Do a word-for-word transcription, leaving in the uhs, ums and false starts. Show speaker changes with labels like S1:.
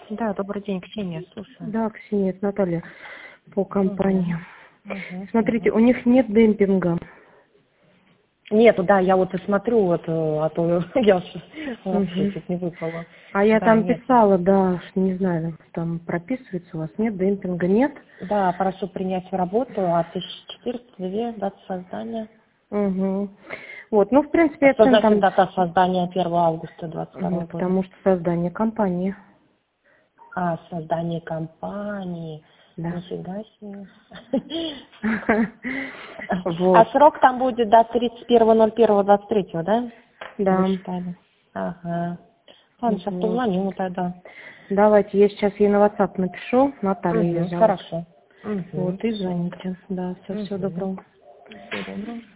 S1: Да, добрый день, Ксения, слушаю.
S2: Да, Ксения, это Наталья по компании.
S1: Угу. Угу.
S2: Смотрите, у них нет демпинга.
S1: Нету, да, я вот и смотрю, вот, э, а то я уж вообще
S2: Угу.
S1: чуть не выпала.
S2: А я
S1: Да,
S2: там
S1: нет.
S2: писала, да, что не знаю, там прописывается у вас, нет демпинга, нет?
S1: Да, прошу принять в работу от тысяча четыреста две дата создания.
S2: Угу. Вот, ну, в принципе,
S1: А
S2: я
S1: что
S2: цен
S1: значит
S2: там,
S1: дата создания первого августа двадцать
S2: ну,
S1: второго года?
S2: потому что создание компании,
S1: А, создание компании.
S2: да.
S1: Нифига себе. А
S2: Вот,
S1: срок там будет до тридцать первого ноль первого двадцать третьего, да? Вы
S2: да.
S1: считали? Ага. Ладно, сейчас
S2: Вот.
S1: позвоню тогда.
S2: Давайте, я сейчас ей на WhatsApp напишу, Наталья ее
S1: Угу,
S2: зовут.
S1: хорошо. Угу,
S2: Вот, и
S1: все.
S2: звоните. Да, все, всего
S1: Угу.
S2: доброго.
S1: Всего доброго.